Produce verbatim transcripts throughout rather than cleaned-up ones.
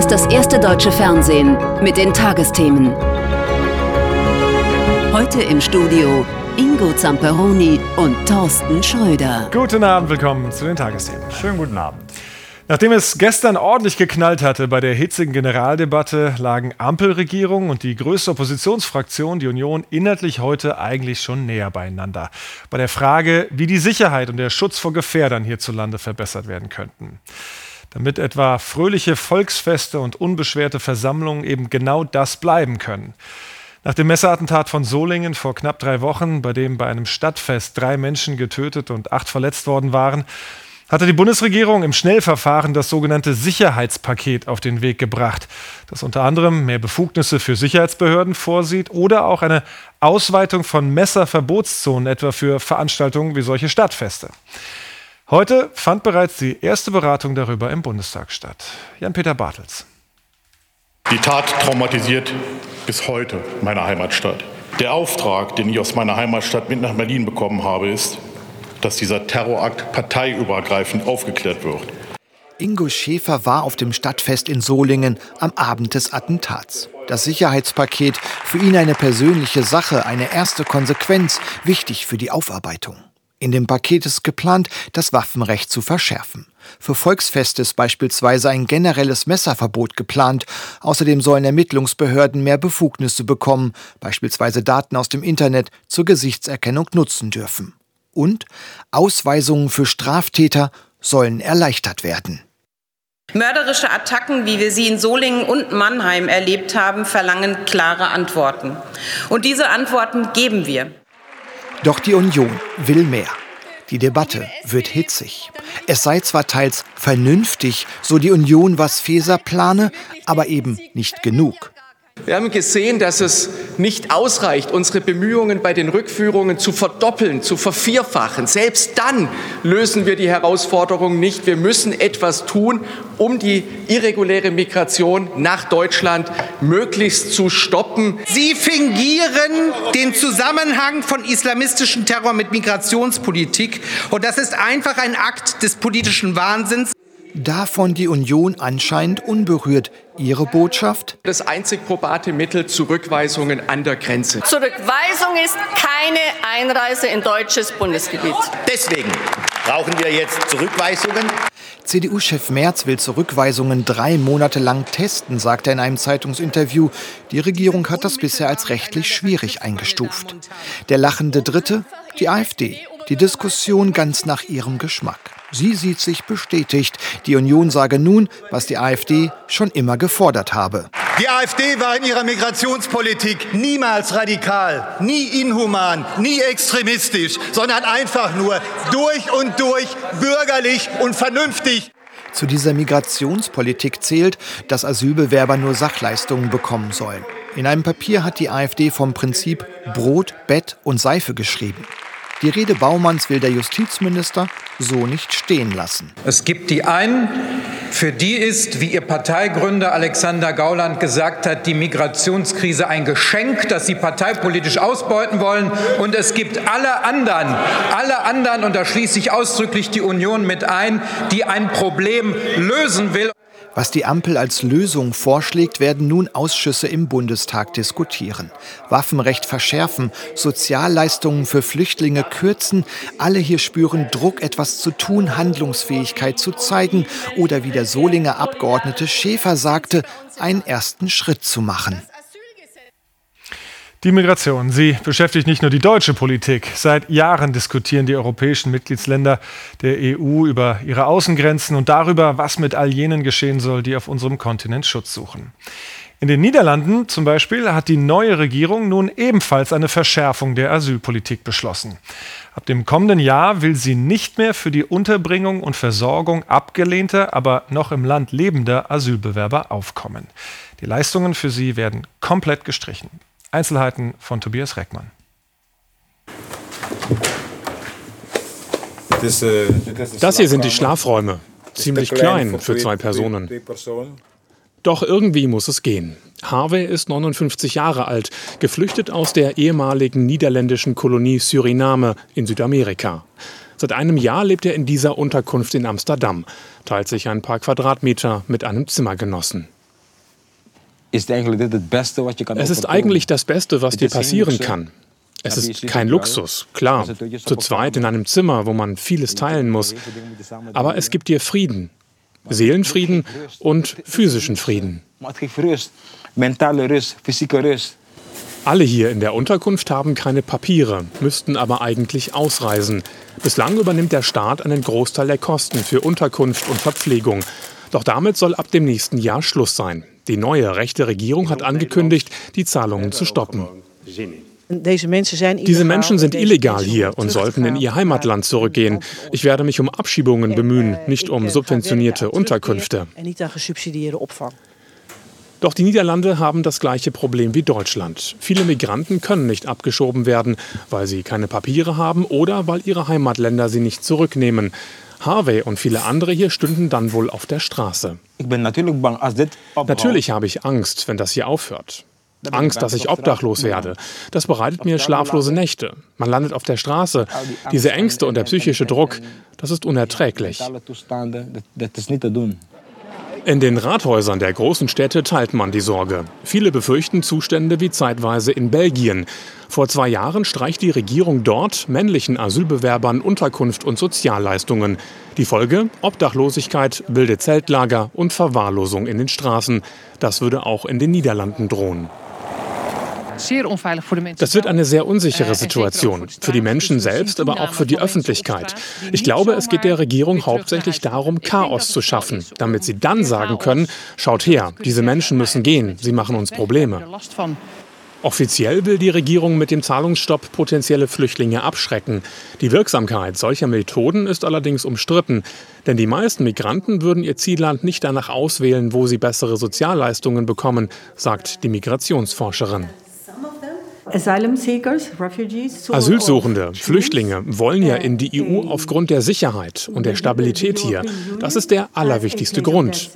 ist das erste deutsche Fernsehen mit den Tagesthemen. Heute im Studio Ingo Zamperoni und Thorsten Schröder. Guten Abend, willkommen zu den Tagesthemen. Schönen guten Abend. Nachdem es gestern ordentlich geknallt hatte bei der hitzigen Generaldebatte, lagen Ampelregierung und die größte Oppositionsfraktion, die Union, inhaltlich heute eigentlich schon näher beieinander. Bei der Frage, wie die Sicherheit und der Schutz vor Gefährdern hierzulande verbessert werden könnten. Damit etwa fröhliche Volksfeste und unbeschwerte Versammlungen eben genau das bleiben können. Nach dem Messerattentat von Solingen vor knapp drei Wochen, bei dem bei einem Stadtfest drei Menschen getötet und acht verletzt worden waren, hatte die Bundesregierung im Schnellverfahren das sogenannte Sicherheitspaket auf den Weg gebracht, das unter anderem mehr Befugnisse für Sicherheitsbehörden vorsieht oder auch eine Ausweitung von Messerverbotszonen, etwa für Veranstaltungen wie solche Stadtfeste. Heute fand bereits die erste Beratung darüber im Bundestag statt. Jan-Peter Bartels. Die Tat traumatisiert bis heute meine Heimatstadt. Der Auftrag, den ich aus meiner Heimatstadt mit nach Berlin bekommen habe, ist, dass dieser Terrorakt parteiübergreifend aufgeklärt wird. Ingo Schäfer war auf dem Stadtfest in Solingen am Abend des Attentats. Das Sicherheitspaket, für ihn eine persönliche Sache, eine erste Konsequenz, wichtig für die Aufarbeitung. In dem Paket ist geplant, das Waffenrecht zu verschärfen. Für Volksfeste ist beispielsweise ein generelles Messerverbot geplant. Außerdem sollen Ermittlungsbehörden mehr Befugnisse bekommen, beispielsweise Daten aus dem Internet zur Gesichtserkennung nutzen dürfen. Und Ausweisungen für Straftäter sollen erleichtert werden. Mörderische Attacken, wie wir sie in Solingen und Mannheim erlebt haben, verlangen klare Antworten. Und diese Antworten geben wir. Doch die Union will mehr. Die Debatte wird hitzig. Es sei zwar teils vernünftig, so die Union, was Faeser plane, aber eben nicht genug. Wir haben gesehen, dass es nicht ausreicht, unsere Bemühungen bei den Rückführungen zu verdoppeln, zu vervierfachen. Selbst dann lösen wir die Herausforderung nicht. Wir müssen etwas tun, um die irreguläre Migration nach Deutschland möglichst zu stoppen. Sie fingieren den Zusammenhang von islamistischem Terror mit Migrationspolitik. Und das ist einfach ein Akt des politischen Wahnsinns. Davon die Union anscheinend unberührt. Ihre Botschaft? Das einzig probate Mittel: Zurückweisungen an der Grenze. Zurückweisung ist keine Einreise in deutsches Bundesgebiet. Deswegen brauchen wir jetzt Zurückweisungen. C D U-Chef Merz will Zurückweisungen drei Monate lang testen, sagt er in einem Zeitungsinterview. Die Regierung hat das bisher als rechtlich schwierig eingestuft. Der lachende Dritte? Die AfD. Die Diskussion ganz nach ihrem Geschmack. Sie sieht sich bestätigt. Die Union sage nun, was die AfD schon immer gefordert habe. Die AfD war in ihrer Migrationspolitik niemals radikal, nie inhuman, nie extremistisch, sondern einfach nur durch und durch bürgerlich und vernünftig. Zu dieser Migrationspolitik zählt, dass Asylbewerber nur Sachleistungen bekommen sollen. In einem Papier hat die AfD vom Prinzip Brot, Bett und Seife geschrieben. Die Rede Baumanns will der Justizminister so nicht stehen lassen. Es gibt die einen, für die ist, wie ihr Parteigründer Alexander Gauland gesagt hat, die Migrationskrise ein Geschenk, das sie parteipolitisch ausbeuten wollen. Und es gibt alle anderen, alle anderen, und da schließe ich ausdrücklich die Union mit ein, die ein Problem lösen will. Was die Ampel als Lösung vorschlägt, werden nun Ausschüsse im Bundestag diskutieren. Waffenrecht verschärfen, Sozialleistungen für Flüchtlinge kürzen. Alle hier spüren Druck, etwas zu tun, Handlungsfähigkeit zu zeigen oder, wie der Solinger Abgeordnete Schäfer sagte, einen ersten Schritt zu machen. Die Migration, sie beschäftigt nicht nur die deutsche Politik. Seit Jahren diskutieren die europäischen Mitgliedsländer der E U über ihre Außengrenzen und darüber, was mit all jenen geschehen soll, die auf unserem Kontinent Schutz suchen. In den Niederlanden zum Beispiel hat die neue Regierung nun ebenfalls eine Verschärfung der Asylpolitik beschlossen. Ab dem kommenden Jahr will sie nicht mehr für die Unterbringung und Versorgung abgelehnter, aber noch im Land lebender Asylbewerber aufkommen. Die Leistungen für sie werden komplett gestrichen. Einzelheiten von Tobias Reckmann. Das hier sind die Schlafräume. Ziemlich klein für zwei Personen. Doch irgendwie muss es gehen. Harvey ist neunundfünfzig Jahre alt, geflüchtet aus der ehemaligen niederländischen Kolonie Suriname in Südamerika. Seit einem Jahr lebt er in dieser Unterkunft in Amsterdam, teilt sich ein paar Quadratmeter mit einem Zimmergenossen. Es ist eigentlich das Beste, was dir passieren kann. Es ist kein Luxus, klar, zu zweit in einem Zimmer, wo man vieles teilen muss. Aber es gibt dir Frieden, Seelenfrieden und physischen Frieden. Alle hier in der Unterkunft haben keine Papiere, müssten aber eigentlich ausreisen. Bislang übernimmt der Staat einen Großteil der Kosten für Unterkunft und Verpflegung. Doch damit soll ab dem nächsten Jahr Schluss sein. Die neue rechte Regierung hat angekündigt, die Zahlungen zu stoppen. Diese Menschen sind illegal hier und sollten in ihr Heimatland zurückgehen. Ich werde mich um Abschiebungen bemühen, nicht um subventionierte Unterkünfte. Doch die Niederlande haben das gleiche Problem wie Deutschland. Viele Migranten können nicht abgeschoben werden, weil sie keine Papiere haben oder weil ihre Heimatländer sie nicht zurücknehmen. Harvey und viele andere hier stünden dann wohl auf der Straße. Natürlich habe ich Angst, wenn das hier aufhört. Angst, dass ich obdachlos werde. Das bereitet mir schlaflose Nächte. Man landet auf der Straße. Diese Ängste und der psychische Druck, das ist unerträglich. In den Rathäusern der großen Städte teilt man die Sorge. Viele befürchten Zustände wie zeitweise in Belgien. Vor zwei Jahren streicht die Regierung dort männlichen Asylbewerbern Unterkunft und Sozialleistungen. Die Folge? Obdachlosigkeit, wilde Zeltlager und Verwahrlosung in den Straßen. Das würde auch in den Niederlanden drohen. Das wird eine sehr unsichere Situation, für die Menschen selbst, aber auch für die Öffentlichkeit. Ich glaube, es geht der Regierung hauptsächlich darum, Chaos zu schaffen, damit sie dann sagen können, schaut her, diese Menschen müssen gehen, sie machen uns Probleme. Offiziell will die Regierung mit dem Zahlungsstopp potenzielle Flüchtlinge abschrecken. Die Wirksamkeit solcher Methoden ist allerdings umstritten. Denn die meisten Migranten würden ihr Zielland nicht danach auswählen, wo sie bessere Sozialleistungen bekommen, sagt die Migrationsforscherin. Asylsuchende, Flüchtlinge wollen ja in die E U aufgrund der Sicherheit und der Stabilität hier. Das ist der allerwichtigste Grund.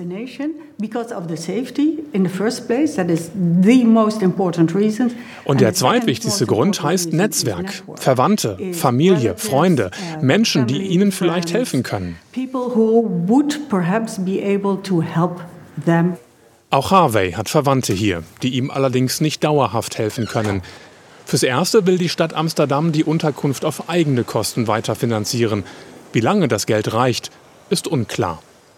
Und der zweitwichtigste Grund heißt Netzwerk, Verwandte, Familie, Freunde, Menschen, die ihnen vielleicht helfen können. Auch Harvey hat Verwandte hier, die ihm allerdings nicht dauerhaft helfen können. Fürs Erste will die Stadt Amsterdam die Unterkunft auf eigene Kosten weiterfinanzieren. Wie lange das Geld reicht, ist unklar.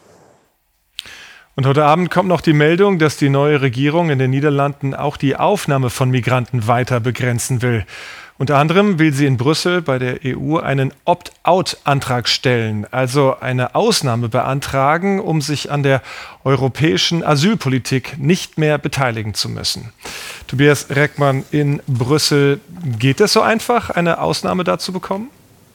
Und heute Abend kommt noch die Meldung, dass die neue Regierung in den Niederlanden auch die Aufnahme von Migranten weiter begrenzen will. Unter anderem will sie in Brüssel bei der E U einen Opt-out-Antrag stellen, also eine Ausnahme beantragen, um sich an der europäischen Asylpolitik nicht mehr beteiligen zu müssen. Tobias Reckmann in Brüssel, geht es so einfach, eine Ausnahme dazu bekommen?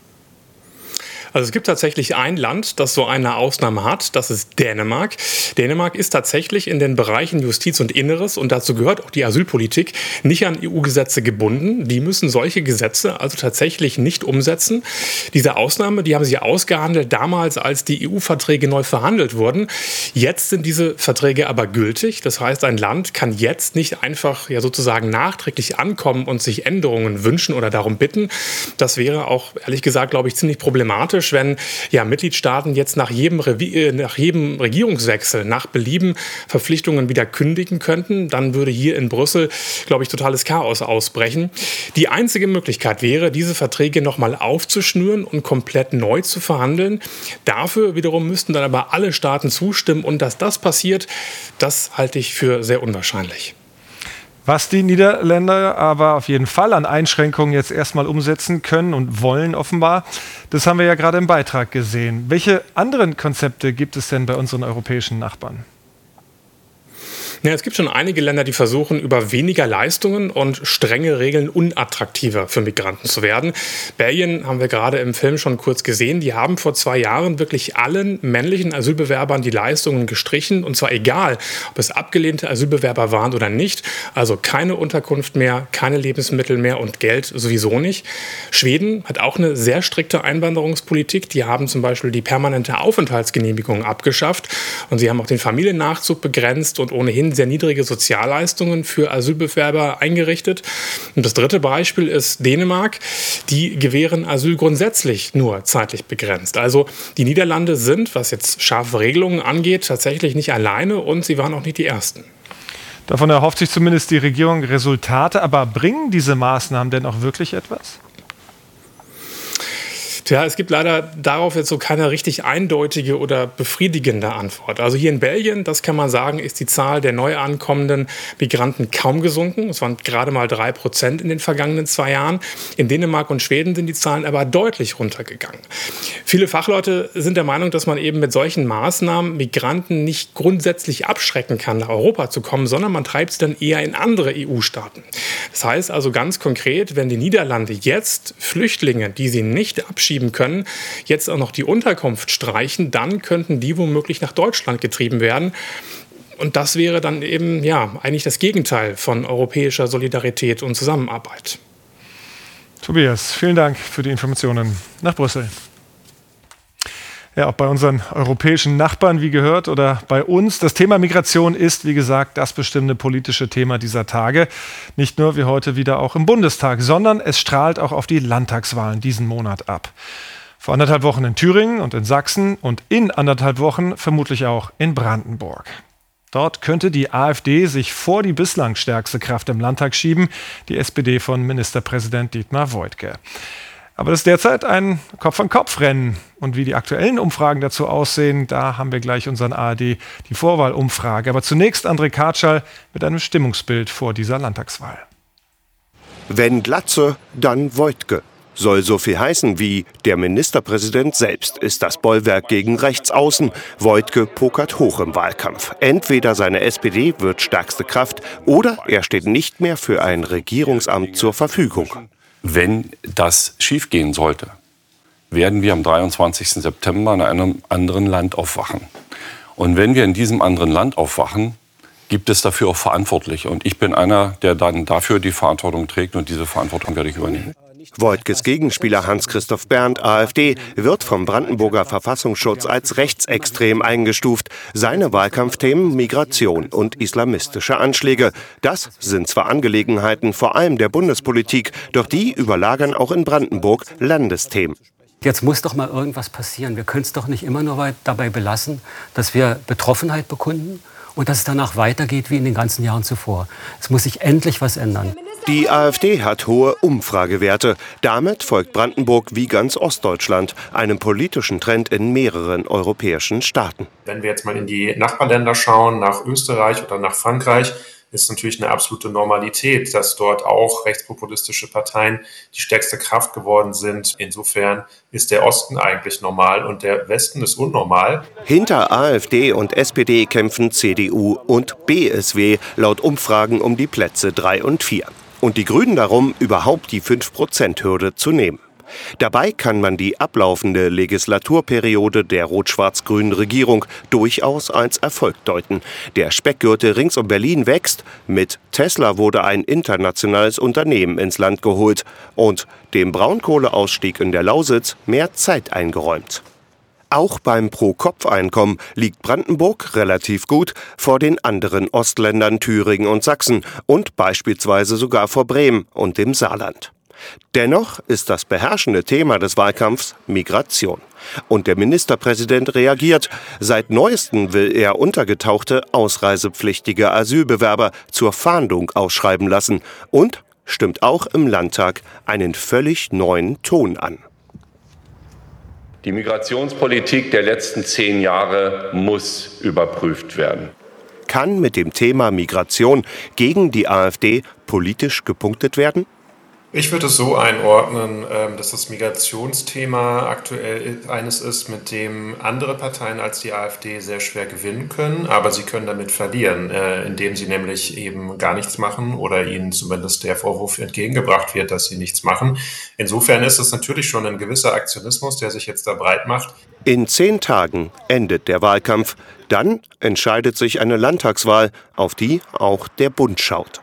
Also es gibt tatsächlich ein Land, das so eine Ausnahme hat, das ist Dänemark. Dänemark ist tatsächlich in den Bereichen Justiz und Inneres, und dazu gehört auch die Asylpolitik, nicht an E U-Gesetze gebunden. Die müssen solche Gesetze also tatsächlich nicht umsetzen. Diese Ausnahme, die haben sie ausgehandelt damals, als die E U-Verträge neu verhandelt wurden. Jetzt sind diese Verträge aber gültig. Das heißt, ein Land kann jetzt nicht einfach ja sozusagen nachträglich ankommen und sich Änderungen wünschen oder darum bitten. Das wäre auch, ehrlich gesagt, glaube ich, ziemlich problematisch, wenn ja, Mitgliedstaaten jetzt nach jedem, Revi- nach jedem Regierungswechsel nach Belieben Verpflichtungen wieder kündigen könnten. Dann würde hier in Brüssel, glaube ich, totales Chaos ausbrechen. Die einzige Möglichkeit wäre, diese Verträge nochmal aufzuschnüren und komplett neu zu verhandeln. Dafür wiederum müssten dann aber alle Staaten zustimmen. Und dass das passiert, das halte ich für sehr unwahrscheinlich. Was die Niederländer aber auf jeden Fall an Einschränkungen jetzt erstmal umsetzen können und wollen offenbar, das haben wir ja gerade im Beitrag gesehen. Welche anderen Konzepte gibt es denn bei unseren europäischen Nachbarn? Ja, es gibt schon einige Länder, die versuchen, über weniger Leistungen und strenge Regeln unattraktiver für Migranten zu werden. Belgien haben wir gerade im Film schon kurz gesehen. Die haben vor zwei Jahren wirklich allen männlichen Asylbewerbern die Leistungen gestrichen. Und zwar egal, ob es abgelehnte Asylbewerber waren oder nicht. Also keine Unterkunft mehr, keine Lebensmittel mehr und Geld sowieso nicht. Schweden hat auch eine sehr strikte Einwanderungspolitik. Die haben zum Beispiel die permanente Aufenthaltsgenehmigung abgeschafft. Und sie haben auch den Familiennachzug begrenzt und ohnehin sehr niedrige Sozialleistungen für Asylbewerber eingerichtet. Und das dritte Beispiel ist Dänemark. Die gewähren Asyl grundsätzlich nur zeitlich begrenzt. Also die Niederlande sind, was jetzt scharfe Regelungen angeht, tatsächlich nicht alleine, und sie waren auch nicht die Ersten. Davon erhofft sich zumindest die Regierung Resultate. Aber bringen diese Maßnahmen denn auch wirklich etwas? Tja, es gibt leider darauf jetzt so keine richtig eindeutige oder befriedigende Antwort. Also hier in Belgien, das kann man sagen, ist die Zahl der neu ankommenden Migranten kaum gesunken. Es waren gerade mal drei Prozent in den vergangenen zwei Jahren. In Dänemark und Schweden sind die Zahlen aber deutlich runtergegangen. Viele Fachleute sind der Meinung, dass man eben mit solchen Maßnahmen Migranten nicht grundsätzlich abschrecken kann, nach Europa zu kommen, sondern man treibt sie dann eher in andere E U-Staaten. Das heißt also ganz konkret, wenn die Niederlande jetzt Flüchtlinge, die sie nicht abschieben können, jetzt auch noch die Unterkunft streichen, dann könnten die womöglich nach Deutschland getrieben werden. Und das wäre dann eben ja eigentlich das Gegenteil von europäischer Solidarität und Zusammenarbeit. Tobias, vielen Dank für die Informationen nach Brüssel. Ja, auch bei unseren europäischen Nachbarn, wie gehört, oder bei uns. Das Thema Migration ist, wie gesagt, das bestimmende politische Thema dieser Tage. Nicht nur wie heute wieder auch im Bundestag, sondern es strahlt auch auf die Landtagswahlen diesen Monat ab. Vor anderthalb Wochen in Thüringen und in Sachsen und in anderthalb Wochen vermutlich auch in Brandenburg. Dort könnte die AfD sich vor die bislang stärkste Kraft im Landtag schieben, die S P D von Ministerpräsident Dietmar Woidke. Aber das ist derzeit ein Kopf-an-Kopf-Rennen. Und wie die aktuellen Umfragen dazu aussehen, da haben wir gleich unseren A R D die Vorwahlumfrage. Aber zunächst André Kartschall mit einem Stimmungsbild vor dieser Landtagswahl. Wenn Glatze, dann Woidke. Soll so viel heißen wie, der Ministerpräsident selbst ist das Bollwerk gegen Rechtsaußen. Woidke pokert hoch im Wahlkampf. Entweder seine S P D wird stärkste Kraft oder er steht nicht mehr für ein Regierungsamt zur Verfügung. Wenn das schiefgehen sollte, werden wir am dreiundzwanzigsten September in einem anderen Land aufwachen. Und wenn wir in diesem anderen Land aufwachen, gibt es dafür auch Verantwortliche. Und ich bin einer, der dann dafür die Verantwortung trägt, und diese Verantwortung werde ich übernehmen. Woidkes Gegenspieler Hans-Christoph Berndt, AfD, wird vom Brandenburger Verfassungsschutz als rechtsextrem eingestuft. Seine Wahlkampfthemen Migration und islamistische Anschläge. Das sind zwar Angelegenheiten vor allem der Bundespolitik, doch die überlagern auch in Brandenburg Landesthemen. Jetzt muss doch mal irgendwas passieren. Wir können es doch nicht immer nur dabei belassen, dass wir Betroffenheit bekunden und dass es danach weitergeht wie in den ganzen Jahren zuvor. Es muss sich endlich was ändern. Die AfD hat hohe Umfragewerte. Damit folgt Brandenburg wie ganz Ostdeutschland einem politischen Trend in mehreren europäischen Staaten. Wenn wir jetzt mal in die Nachbarländer schauen, nach Österreich oder nach Frankreich, ist natürlich eine absolute Normalität, dass dort auch rechtspopulistische Parteien die stärkste Kraft geworden sind. Insofern ist der Osten eigentlich normal und der Westen ist unnormal. Hinter AfD und S P D kämpfen C D U und B S W laut Umfragen um die Plätze drei und vier. Und die Grünen darum, überhaupt die fünf Prozent Hürde zu nehmen. Dabei kann man die ablaufende Legislaturperiode der rot-schwarz-grünen Regierung durchaus als Erfolg deuten. Der Speckgürtel rings um Berlin wächst. Mit Tesla wurde ein internationales Unternehmen ins Land geholt und dem Braunkohleausstieg in der Lausitz mehr Zeit eingeräumt. Auch beim Pro-Kopf-Einkommen liegt Brandenburg relativ gut vor den anderen Ostländern Thüringen und Sachsen und beispielsweise sogar vor Bremen und dem Saarland. Dennoch ist das beherrschende Thema des Wahlkampfs Migration. Und der Ministerpräsident reagiert. Seit Neuestem will er untergetauchte, ausreisepflichtige Asylbewerber zur Fahndung ausschreiben lassen und stimmt auch im Landtag einen völlig neuen Ton an. Die Migrationspolitik der letzten zehn Jahre muss überprüft werden. Kann mit dem Thema Migration gegen die AfD politisch gepunktet werden? Ich würde es so einordnen, dass das Migrationsthema aktuell eines ist, mit dem andere Parteien als die AfD sehr schwer gewinnen können, aber sie können damit verlieren, indem sie nämlich eben gar nichts machen oder ihnen zumindest der Vorwurf entgegengebracht wird, dass sie nichts machen. Insofern ist es natürlich schon ein gewisser Aktionismus, der sich jetzt da breit macht. In zehn Tagen endet der Wahlkampf. Dann entscheidet sich eine Landtagswahl, auf die auch der Bund schaut.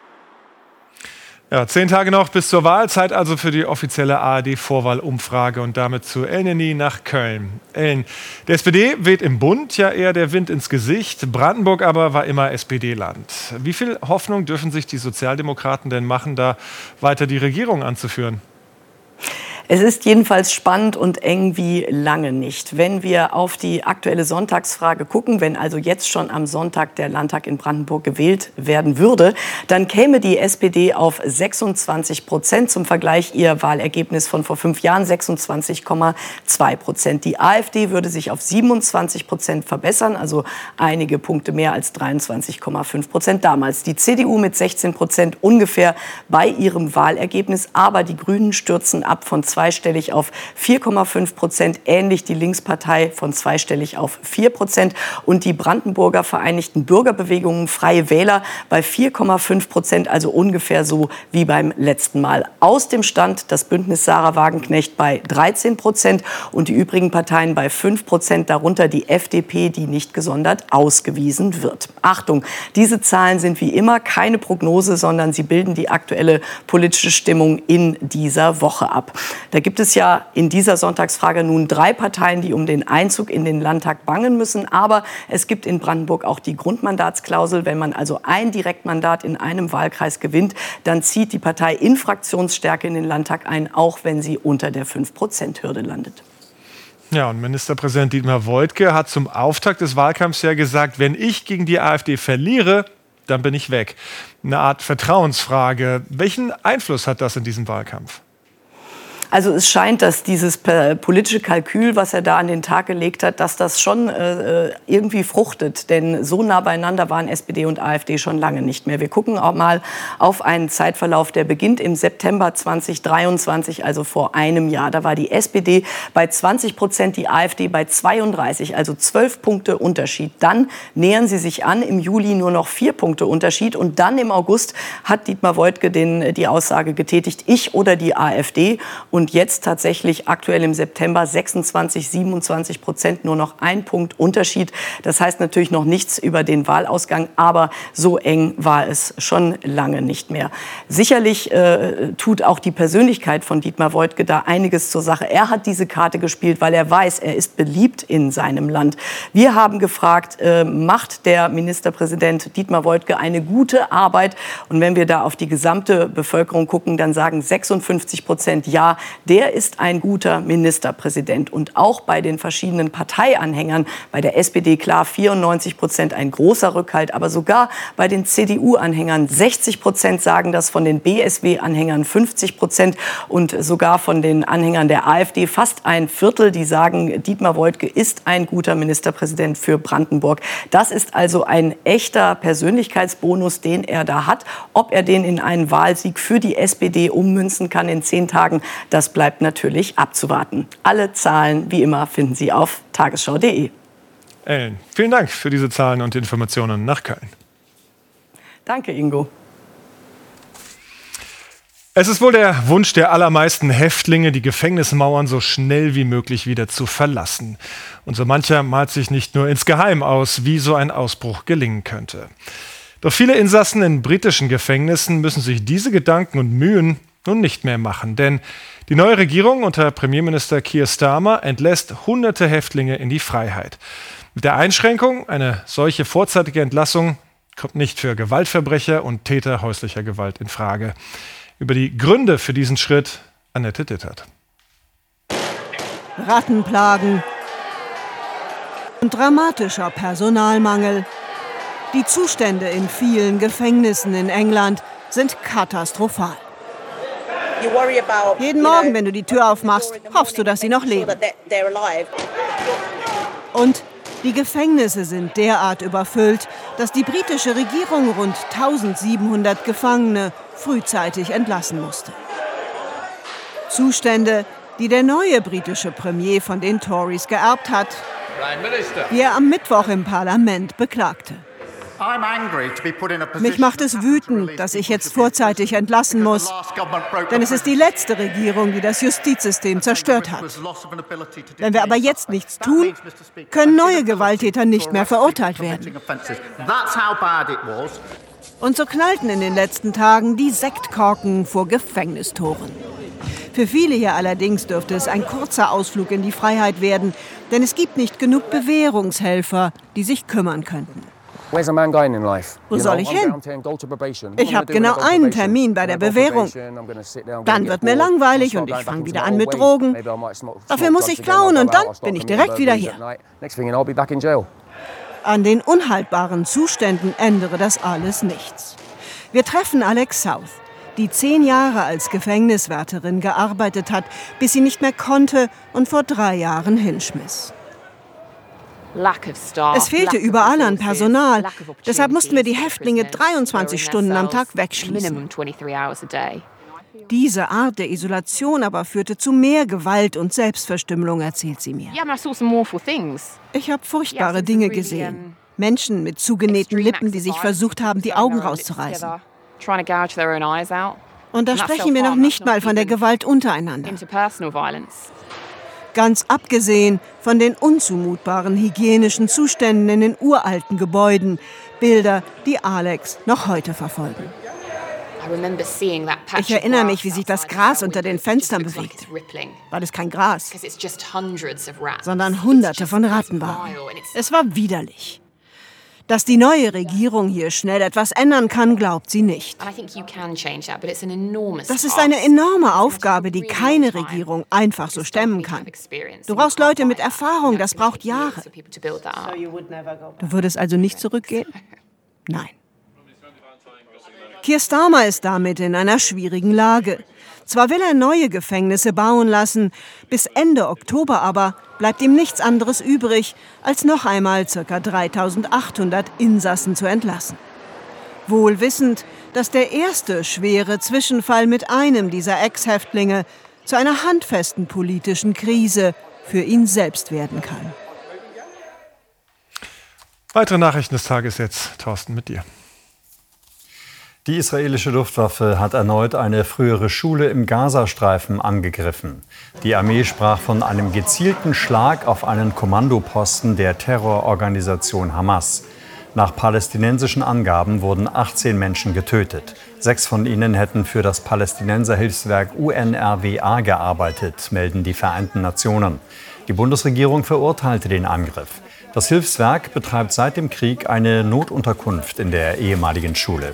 Ja, zehn Tage noch bis zur Wahl, Zeit also für die offizielle A R D-Vorwahlumfrage und damit zu Elneny nach Köln. Ellen, der S P D weht im Bund ja eher der Wind ins Gesicht, Brandenburg aber war immer S P D-Land. Wie viel Hoffnung dürfen sich die Sozialdemokraten denn machen, da weiter die Regierung anzuführen? Es ist jedenfalls spannend und eng wie lange nicht. Wenn wir auf die aktuelle Sonntagsfrage gucken, wenn also jetzt schon am Sonntag der Landtag in Brandenburg gewählt werden würde, dann käme die S P D auf sechsundzwanzig Prozent. Zum Vergleich ihr Wahlergebnis von vor fünf Jahren sechsundzwanzig Komma zwei Prozent. Die AfD würde sich auf siebenundzwanzig Prozent verbessern, also einige Punkte mehr als dreiundzwanzig Komma fünf Prozent damals. Die C D U mit sechzehn Prozent ungefähr bei ihrem Wahlergebnis, aber die Grünen stürzen ab von zweistellig auf vier Komma fünf Prozent, ähnlich die Linkspartei von zweistellig auf vier Prozent und die Brandenburger Vereinigten Bürgerbewegungen Freie Wähler bei vier Komma fünf Prozent, also ungefähr so wie beim letzten Mal. Aus dem Stand das Bündnis Sarah Wagenknecht bei dreizehn Prozent und die übrigen Parteien bei fünf Prozent, darunter die F D P, die nicht gesondert ausgewiesen wird. Achtung, diese Zahlen sind wie immer keine Prognose, sondern sie bilden die aktuelle politische Stimmung in dieser Woche ab. Da gibt es ja in dieser Sonntagsfrage nun drei Parteien, die um den Einzug in den Landtag bangen müssen. Aber es gibt in Brandenburg auch die Grundmandatsklausel. Wenn man also ein Direktmandat in einem Wahlkreis gewinnt, dann zieht die Partei in Fraktionsstärke in den Landtag ein, auch wenn sie unter der fünf Prozent Hürde landet. Ja, und Ministerpräsident Dietmar Woidke hat zum Auftakt des Wahlkampfs ja gesagt, wenn ich gegen die AfD verliere, dann bin ich weg. Eine Art Vertrauensfrage. Welchen Einfluss hat das in diesem Wahlkampf? Also es scheint, dass dieses politische Kalkül, was er da an den Tag gelegt hat, dass das schon äh, irgendwie fruchtet. Denn so nah beieinander waren S P D und AfD schon lange nicht mehr. Wir gucken auch mal auf einen Zeitverlauf, der beginnt im September zweitausenddreiundzwanzig, also vor einem Jahr. Da war die S P D bei zwanzig Prozent, die AfD bei zweiunddreißig, also zwölf Punkte Unterschied. Dann nähern sie sich an, im Juli nur noch vier Punkte Unterschied. Und dann im August hat Dietmar Woidke den, die Aussage getätigt, ich oder die AfD. Und jetzt tatsächlich aktuell im September sechsundzwanzig, siebenundzwanzig Prozent, nur noch ein Punkt Unterschied. Das heißt natürlich noch nichts über den Wahlausgang, aber so eng war es schon lange nicht mehr. Sicherlich äh, tut auch die Persönlichkeit von Dietmar Woidke da einiges zur Sache. Er hat diese Karte gespielt, weil er weiß, er ist beliebt in seinem Land. Wir haben gefragt, äh, macht der Ministerpräsident Dietmar Woidke eine gute Arbeit? Und wenn wir da auf die gesamte Bevölkerung gucken, dann sagen sechsundfünfzig Prozent ja, der ist ein guter Ministerpräsident. Und auch bei den verschiedenen Parteianhängern, bei der S P D klar vierundneunzig Prozent, ein großer Rückhalt, aber sogar bei den C D U-Anhängern sechzig Prozent sagen das, von den B S W-Anhängern fünfzig Prozent und sogar von den Anhängern der AfD fast ein Viertel, die sagen, Dietmar Woidke ist ein guter Ministerpräsident für Brandenburg. Das ist also ein echter Persönlichkeitsbonus, den er da hat. Ob er den in einen Wahlsieg für die S P D ummünzen kann in zehn Tagen, das bleibt natürlich abzuwarten. Alle Zahlen, wie immer, finden Sie auf tagesschau punkt de. Ellen, vielen Dank für diese Zahlen und Informationen nach Köln. Danke, Ingo. Es ist wohl der Wunsch der allermeisten Häftlinge, die Gefängnismauern so schnell wie möglich wieder zu verlassen. Und so mancher malt sich nicht nur insgeheim aus, wie so ein Ausbruch gelingen könnte. Doch viele Insassen in britischen Gefängnissen müssen sich diese Gedanken und Mühen nun nicht mehr machen, denn die neue Regierung unter Premierminister Keir Starmer entlässt hunderte Häftlinge in die Freiheit. Mit der Einschränkung, eine solche vorzeitige Entlassung kommt nicht für Gewaltverbrecher und Täter häuslicher Gewalt in Frage. Über die Gründe für diesen Schritt Annette Dittert. Rattenplagen und dramatischer Personalmangel. Die Zustände in vielen Gefängnissen in England sind katastrophal. Jeden Morgen, wenn du die Tür aufmachst, hoffst du, dass sie noch leben. Und die Gefängnisse sind derart überfüllt, dass die britische Regierung rund eintausendsiebenhundert Gefangene frühzeitig entlassen musste. Zustände, die der neue britische Premier von den Tories geerbt hat, wie er am Mittwoch im Parlament beklagte. Mich macht es wütend, dass ich jetzt vorzeitig entlassen muss, denn es ist die letzte Regierung, die das Justizsystem zerstört hat. Wenn wir aber jetzt nichts tun, können neue Gewalttäter nicht mehr verurteilt werden. Und so knallten in den letzten Tagen die Sektkorken vor Gefängnistoren. Für viele hier allerdings dürfte es ein kurzer Ausflug in die Freiheit werden, denn es gibt nicht genug Bewährungshelfer, die sich kümmern könnten. Wo soll ich hin? Ich habe genau einen Termin bei der Bewährung. Dann wird mir langweilig und ich fange wieder an mit Drogen. Dafür muss ich klauen und dann bin ich direkt wieder hier. An den unhaltbaren Zuständen ändere das alles nichts. Wir treffen Alex South, die zehn Jahre als Gefängniswärterin gearbeitet hat, bis sie nicht mehr konnte und vor drei Jahren hinschmiss. Es fehlte überall an Personal. Deshalb mussten wir die Häftlinge dreiundzwanzig Stunden am Tag wegschließen. Diese Art der Isolation aber führte zu mehr Gewalt und Selbstverstümmelung, erzählt sie mir. Ich habe furchtbare Dinge gesehen. Menschen mit zugenähten Lippen, die sich versucht haben, die Augen rauszureißen. Und da sprechen wir noch nicht mal von der Gewalt untereinander. Ganz abgesehen von den unzumutbaren hygienischen Zuständen in den uralten Gebäuden. Bilder, die Alex noch heute verfolgen. Ich erinnere mich, wie sich das Gras unter den Fenstern bewegt. Weil es kein Gras, sondern Hunderte von Ratten waren. Es war widerlich. Dass die neue Regierung hier schnell etwas ändern kann, glaubt sie nicht. Das ist eine enorme Aufgabe, die keine Regierung einfach so stemmen kann. Du brauchst Leute mit Erfahrung, das braucht Jahre. Du würdest also nicht zurückgehen? Nein. Keir Starmer ist damit in einer schwierigen Lage. Zwar will er neue Gefängnisse bauen lassen, bis Ende Oktober aber bleibt ihm nichts anderes übrig, als noch einmal ca. dreitausendachthundert Insassen zu entlassen. Wohl wissend, dass der erste schwere Zwischenfall mit einem dieser Ex-Häftlinge zu einer handfesten politischen Krise für ihn selbst werden kann. Weitere Nachrichten des Tages jetzt, Thorsten, mit dir. Die israelische Luftwaffe hat erneut eine frühere Schule im Gazastreifen angegriffen. Die Armee sprach von einem gezielten Schlag auf einen Kommandoposten der Terrororganisation Hamas. Nach palästinensischen Angaben wurden achtzehn Menschen getötet. Sechs von ihnen hätten für das Palästinenserhilfswerk U N R W A gearbeitet, melden die Vereinten Nationen. Die Bundesregierung verurteilte den Angriff. Das Hilfswerk betreibt seit dem Krieg eine Notunterkunft in der ehemaligen Schule.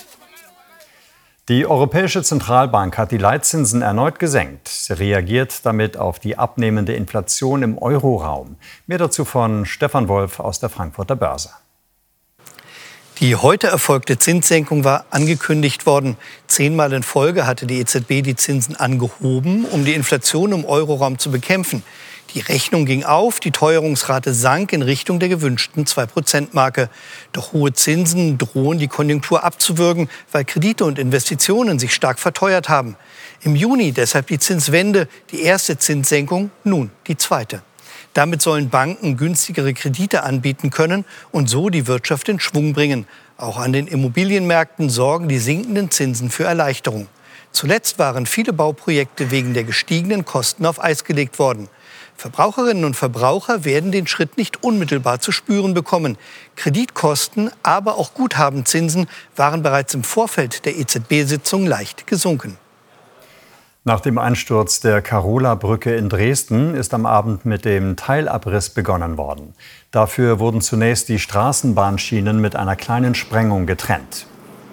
Die Europäische Zentralbank hat die Leitzinsen erneut gesenkt. Sie reagiert damit auf die abnehmende Inflation im Euroraum. Mehr dazu von Stefan Wolf aus der Frankfurter Börse. Die heute erfolgte Zinssenkung war angekündigt worden. Zehnmal in Folge hatte die E Z B die Zinsen angehoben, um die Inflation im Euroraum zu bekämpfen. Die Rechnung ging auf, die Teuerungsrate sank in Richtung der gewünschten zwei Prozent Marke. Doch hohe Zinsen drohen die Konjunktur abzuwürgen, weil Kredite und Investitionen sich stark verteuert haben. Im Juni deshalb die Zinswende, die erste Zinssenkung, nun die zweite. Damit sollen Banken günstigere Kredite anbieten können und so die Wirtschaft in Schwung bringen. Auch an den Immobilienmärkten sorgen die sinkenden Zinsen für Erleichterung. Zuletzt waren viele Bauprojekte wegen der gestiegenen Kosten auf Eis gelegt worden. Verbraucherinnen und Verbraucher werden den Schritt nicht unmittelbar zu spüren bekommen. Kreditkosten, aber auch Guthabenzinsen waren bereits im Vorfeld der E Z B-Sitzung leicht gesunken. Nach dem Einsturz der Karola-Brücke in Dresden ist am Abend mit dem Teilabriss begonnen worden. Dafür wurden zunächst die Straßenbahnschienen mit einer kleinen Sprengung getrennt.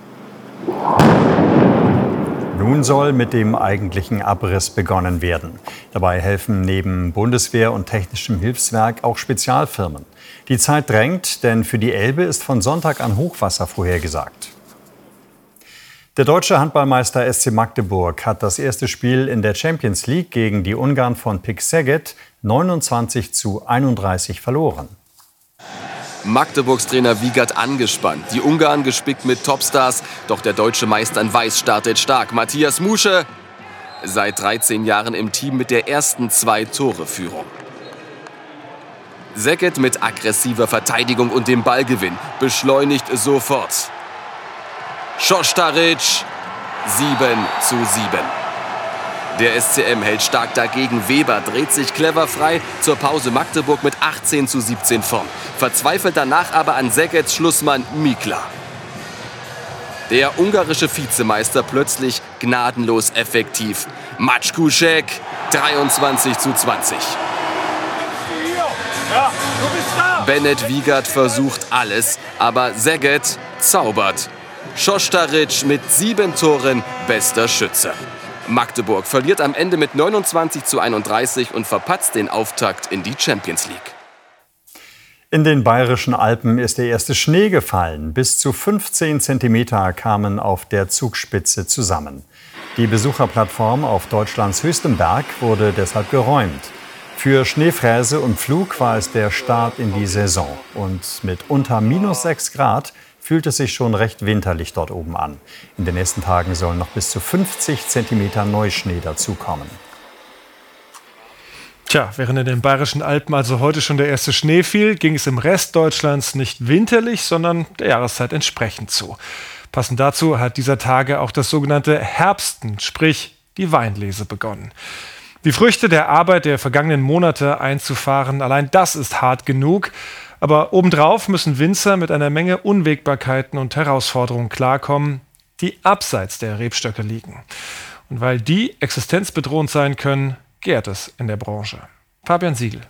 Nun soll mit dem eigentlichen Abriss begonnen werden. Dabei helfen neben Bundeswehr und technischem Hilfswerk auch Spezialfirmen. Die Zeit drängt, denn für die Elbe ist von Sonntag an Hochwasser vorhergesagt. Der deutsche Handballmeister S C Magdeburg hat das erste Spiel in der Champions League gegen die Ungarn von Pick Szeged neunundzwanzig zu einunddreißig verloren. Magdeburgs Trainer Wiegert angespannt, die Ungarn gespickt mit Topstars, doch der deutsche Meister in Weiß startet stark. Matthias Musche seit dreizehn Jahren im Team mit der ersten Zwei-Tore-Führung. Szeged mit aggressiver Verteidigung und dem Ballgewinn beschleunigt sofort. Šoštarić sieben zu sieben. Der S C M hält stark dagegen. Weber dreht sich clever frei. Zur Pause Magdeburg mit achtzehn zu siebzehn vorn. Verzweifelt danach aber an Szegeds Schlussmann Mikla. Der ungarische Vizemeister plötzlich gnadenlos effektiv. Mačkušek dreiundzwanzig zu zwanzig. Bennett Wiegert versucht alles, aber Szeged zaubert. Šoštarić mit sieben Toren bester Schütze. Magdeburg verliert am Ende mit neunundzwanzig zu einunddreißig und verpatzt den Auftakt in die Champions League. In den Bayerischen Alpen ist der erste Schnee gefallen. Bis zu fünfzehn Zentimeter kamen auf der Zugspitze zusammen. Die Besucherplattform auf Deutschlands höchstem Berg wurde deshalb geräumt. Für Schneefräse und Pflug war es der Start in die Saison. Und mit unter minus sechs Grad fühlt es sich schon recht winterlich dort oben an. In den nächsten Tagen sollen noch bis zu fünfzig Zentimeter Neuschnee dazukommen. Tja, während in den Bayerischen Alpen also heute schon der erste Schnee fiel, ging es im Rest Deutschlands nicht winterlich, sondern der Jahreszeit entsprechend zu. Passend dazu hat dieser Tage auch das sogenannte Herbsten, sprich die Weinlese, begonnen. Die Früchte der Arbeit der vergangenen Monate einzufahren, allein das ist hart genug. Aber obendrauf müssen Winzer mit einer Menge Unwägbarkeiten und Herausforderungen klarkommen, die abseits der Rebstöcke liegen. Und weil die existenzbedrohend sein können, gärt es in der Branche. Fabian Siegel.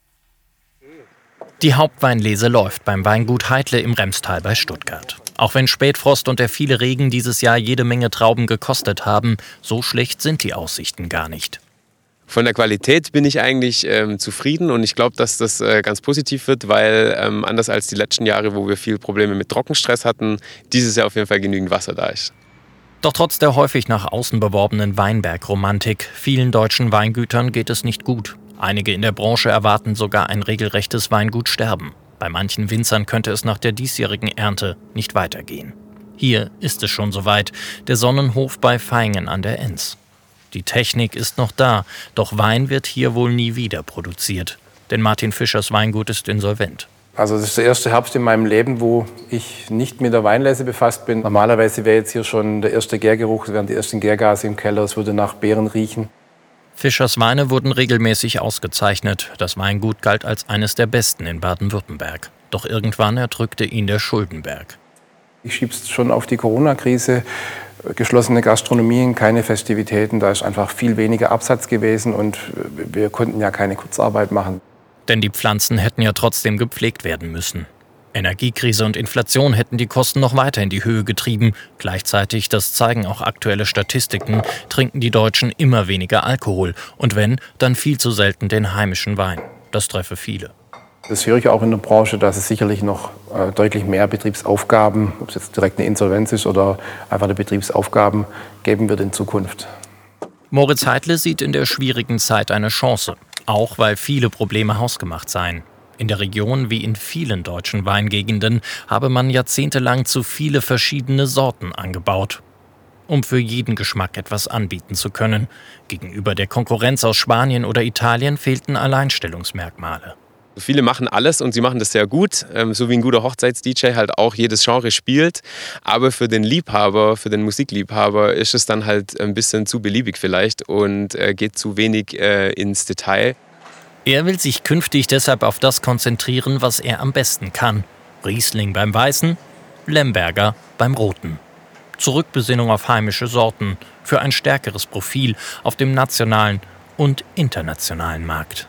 Die Hauptweinlese läuft beim Weingut Heidle im Remstal bei Stuttgart. Auch wenn Spätfrost und der viele Regen dieses Jahr jede Menge Trauben gekostet haben, so schlecht sind die Aussichten gar nicht. Von der Qualität bin ich eigentlich ähm, zufrieden und ich glaube, dass das äh, ganz positiv wird, weil ähm, anders als die letzten Jahre, wo wir viel Probleme mit Trockenstress hatten, dieses Jahr auf jeden Fall genügend Wasser da ist. Doch trotz der häufig nach außen beworbenen Weinbergromantik, vielen deutschen Weingütern geht es nicht gut. Einige in der Branche erwarten sogar ein regelrechtes Weingutsterben. Bei manchen Winzern könnte es nach der diesjährigen Ernte nicht weitergehen. Hier ist es schon soweit, der Sonnenhof bei Vaihingen an der Enns. Die Technik ist noch da, doch Wein wird hier wohl nie wieder produziert. Denn Martin Fischers Weingut ist insolvent. Also das ist der erste Herbst in meinem Leben, wo ich nicht mit der Weinlese befasst bin. Normalerweise wäre jetzt hier schon der erste Gärgeruch, es wären die ersten Gärgase im Keller, es würde nach Beeren riechen. Fischers Weine wurden regelmäßig ausgezeichnet. Das Weingut galt als eines der besten in Baden-Württemberg. Doch irgendwann erdrückte ihn der Schuldenberg. Ich schiebe es schon auf die Corona-Krise. Geschlossene Gastronomien, keine Festivitäten, da ist einfach viel weniger Absatz gewesen und wir konnten ja keine Kurzarbeit machen. Denn die Pflanzen hätten ja trotzdem gepflegt werden müssen. Energiekrise und Inflation hätten die Kosten noch weiter in die Höhe getrieben. Gleichzeitig, das zeigen auch aktuelle Statistiken, trinken die Deutschen immer weniger Alkohol. Und wenn, dann viel zu selten den heimischen Wein. Das treffe viele. Das höre ich auch in der Branche, dass es sicherlich noch äh, deutlich mehr Betriebsaufgaben, ob es jetzt direkt eine Insolvenz ist oder einfach eine Betriebsaufgaben geben wird in Zukunft. Moritz Heidle sieht in der schwierigen Zeit eine Chance. Auch weil viele Probleme hausgemacht seien. In der Region wie in vielen deutschen Weingegenden habe man jahrzehntelang zu viele verschiedene Sorten angebaut, um für jeden Geschmack etwas anbieten zu können. Gegenüber der Konkurrenz aus Spanien oder Italien fehlten Alleinstellungsmerkmale. Viele machen alles und sie machen das sehr gut, so wie ein guter Hochzeits-D J halt auch jedes Genre spielt. Aber für den Liebhaber, für den Musikliebhaber ist es dann halt ein bisschen zu beliebig vielleicht und geht zu wenig ins Detail. Er will sich künftig deshalb auf das konzentrieren, was er am besten kann. Riesling beim Weißen, Lemberger beim Roten. Zurückbesinnung auf heimische Sorten für ein stärkeres Profil auf dem nationalen und internationalen Markt.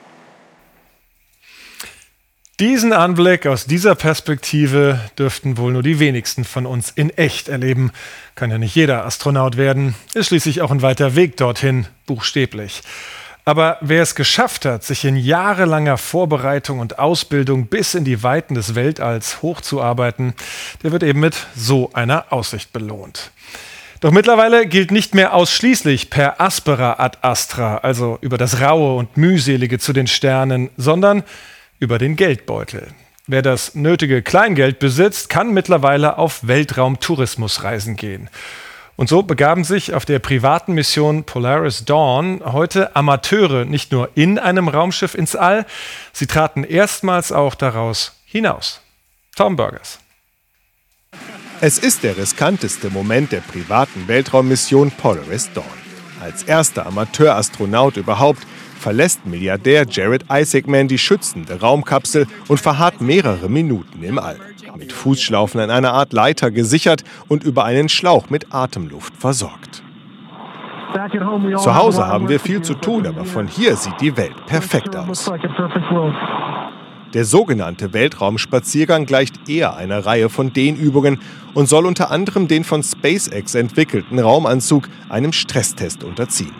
Diesen Anblick aus dieser Perspektive dürften wohl nur die wenigsten von uns in echt erleben. Kann ja nicht jeder Astronaut werden, ist schließlich auch ein weiter Weg dorthin, buchstäblich. Aber wer es geschafft hat, sich in jahrelanger Vorbereitung und Ausbildung bis in die Weiten des Weltalls hochzuarbeiten, der wird eben mit so einer Aussicht belohnt. Doch mittlerweile gilt nicht mehr ausschließlich per aspera ad astra, also über das Raue und Mühselige zu den Sternen, sondern über den Geldbeutel. Wer das nötige Kleingeld besitzt, kann mittlerweile auf Weltraumtourismusreisen gehen. Und so begaben sich auf der privaten Mission Polaris Dawn heute Amateure nicht nur in einem Raumschiff ins All, sie traten erstmals auch daraus hinaus. Tom Burgers. Es ist der riskanteste Moment der privaten Weltraummission Polaris Dawn. Als erster Amateurastronaut überhaupt verlässt Milliardär Jared Isaacman die schützende Raumkapsel und verharrt mehrere Minuten im All. Mit Fußschlaufen an einer Art Leiter gesichert und über einen Schlauch mit Atemluft versorgt. Zu Hause haben wir viel zu tun, aber von hier sieht die Welt perfekt aus. Der sogenannte Weltraumspaziergang gleicht eher einer Reihe von Dehnübungen und soll unter anderem den von SpaceX entwickelten Raumanzug einem Stresstest unterziehen.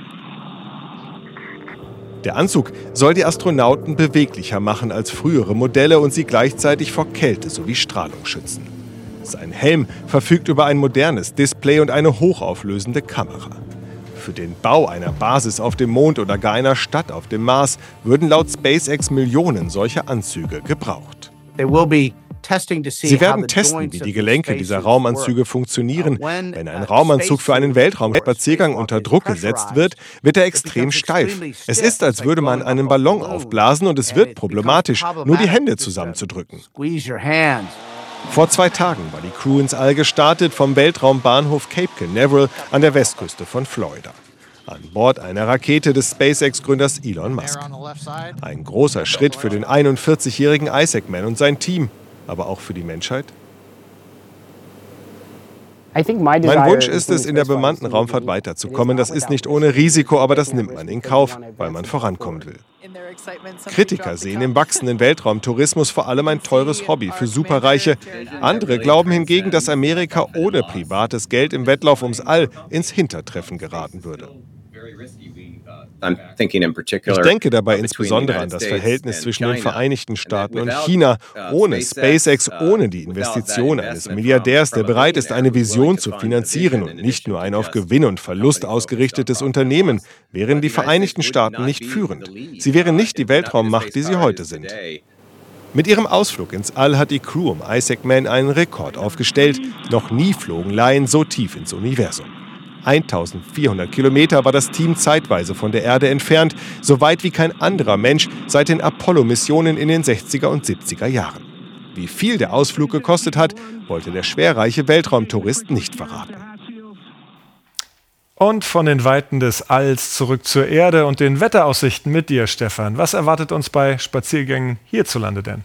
Der Anzug soll die Astronauten beweglicher machen als frühere Modelle und sie gleichzeitig vor Kälte sowie Strahlung schützen. Sein Helm verfügt über ein modernes Display und eine hochauflösende Kamera. Für den Bau einer Basis auf dem Mond oder gar einer Stadt auf dem Mars würden laut SpaceX Millionen solcher Anzüge gebraucht. Sie werden testen, wie die Gelenke dieser Raumanzüge funktionieren. Wenn ein Raumanzug für einen Weltraumspaziergang unter Druck gesetzt wird, wird er extrem steif. Es ist, als würde man einen Ballon aufblasen und es wird problematisch, nur die Hände zusammenzudrücken. Vor zwei Tagen war die Crew ins All gestartet vom Weltraumbahnhof Cape Canaveral an der Westküste von Florida. An Bord einer Rakete des SpaceX-Gründers Elon Musk. Ein großer Schritt für den einundvierzigjährigen Isaacman und sein Team, aber auch für die Menschheit. Mein Wunsch ist es, in der bemannten Raumfahrt weiterzukommen. Das ist nicht ohne Risiko, aber das nimmt man in Kauf, weil man vorankommen will. Kritiker sehen im wachsenden Weltraumtourismus vor allem ein teures Hobby für Superreiche. Andere glauben hingegen, dass Amerika ohne privates Geld im Wettlauf ums All ins Hintertreffen geraten würde. Ich denke dabei insbesondere an das Verhältnis zwischen den Vereinigten Staaten und China. Ohne SpaceX, ohne die Investition eines Milliardärs, der bereit ist, eine Vision zu finanzieren und nicht nur ein auf Gewinn und Verlust ausgerichtetes Unternehmen, wären die Vereinigten Staaten nicht führend. Sie wären nicht die Weltraummacht, die sie heute sind. Mit ihrem Ausflug ins All hat die Crew um Isaacman einen Rekord aufgestellt. Noch nie flogen Laien so tief ins Universum. eintausendvierhundert Kilometer war das Team zeitweise von der Erde entfernt, so weit wie kein anderer Mensch seit den Apollo-Missionen in den sechziger und siebziger Jahren. Wie viel der Ausflug gekostet hat, wollte der schwerreiche Weltraumtourist nicht verraten. Und von den Weiten des Alls zurück zur Erde und den Wetteraussichten mit dir, Stefan. Was erwartet uns bei Spaziergängen hierzulande denn?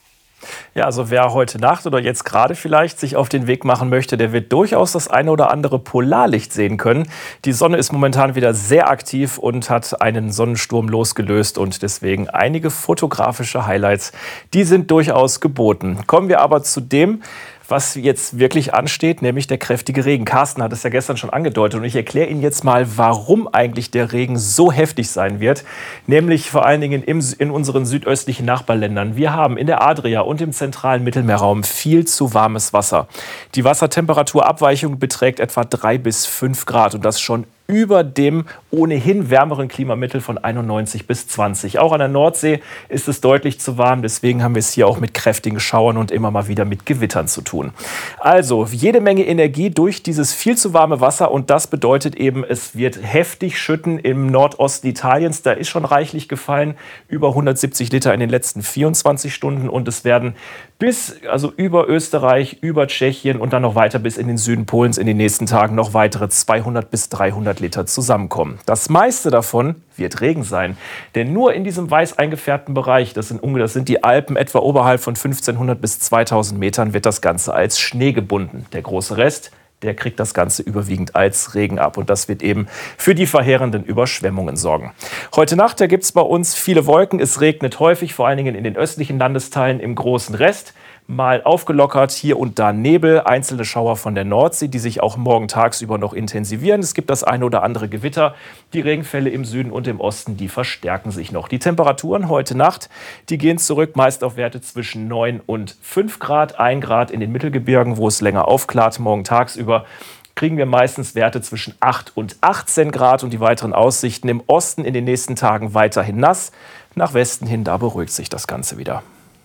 Ja, also wer heute Nacht oder jetzt gerade vielleicht sich auf den Weg machen möchte, der wird durchaus das eine oder andere Polarlicht sehen können. Die Sonne ist momentan wieder sehr aktiv und hat einen Sonnensturm losgelöst und deswegen einige fotografische Highlights, die sind durchaus geboten. Kommen wir aber zu dem, was jetzt wirklich ansteht, nämlich der kräftige Regen. Carsten hat es ja gestern schon angedeutet und ich erkläre Ihnen jetzt mal, warum eigentlich der Regen so heftig sein wird. Nämlich vor allen Dingen im, in unseren südöstlichen Nachbarländern. Wir haben in der Adria und im zentralen Mittelmeerraum viel zu warmes Wasser. Die Wassertemperaturabweichung beträgt etwa drei bis fünf Grad und das schon über dem ohnehin wärmeren Klimamittel von einundneunzig bis zwanzig. Auch an der Nordsee ist es deutlich zu warm. Deswegen haben wir es hier auch mit kräftigen Schauern und immer mal wieder mit Gewittern zu tun. Also jede Menge Energie durch dieses viel zu warme Wasser. Und das bedeutet eben, es wird heftig schütten im Nordosten Italiens. Da ist schon reichlich gefallen. Über hundertsiebzig Liter in den letzten vierundzwanzig Stunden. Und es werden bis, also über Österreich, über Tschechien und dann noch weiter bis in den Süden Polens in den nächsten Tagen noch weitere zweihundert bis dreihundert Liter zusammenkommen. Das meiste davon wird Regen sein. Denn nur in diesem weiß eingefärbten Bereich, das sind, das sind die Alpen etwa oberhalb von fünfzehnhundert bis zweitausend Metern, wird das Ganze als Schnee gebunden. Der große Rest, der kriegt das Ganze überwiegend als Regen ab. Und das wird eben für die verheerenden Überschwemmungen sorgen. Heute Nacht, da gibt es bei uns viele Wolken. Es regnet häufig, vor allen Dingen in den östlichen Landesteilen im großen Rest. Mal aufgelockert, hier und da Nebel, einzelne Schauer von der Nordsee, die sich auch morgen tagsüber noch intensivieren. Es gibt das eine oder andere Gewitter. Die Regenfälle im Süden und im Osten, die verstärken sich noch. Die Temperaturen heute Nacht, die gehen zurück, meist auf Werte zwischen neun und fünf Grad, ein Grad in den Mittelgebirgen, wo es länger aufklart. Morgen tagsüber kriegen wir meistens Werte zwischen acht und achtzehn Grad und die weiteren Aussichten im Osten in den nächsten Tagen weiterhin nass. Nach Westen hin, da beruhigt sich das Ganze wieder.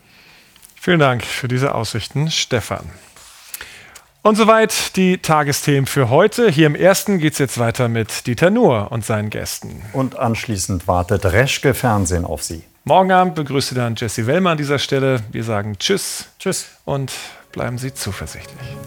Vielen Dank für diese Aussichten, Stefan. Und soweit die Tagesthemen für heute. Hier im Ersten geht es jetzt weiter mit Dieter Nuhr und seinen Gästen. Und anschließend wartet Reschke Fernsehen auf Sie. Morgen Abend begrüßt dann Jessie Wellmer an dieser Stelle. Wir sagen Tschüss. Tschüss. Und bleiben Sie zuversichtlich.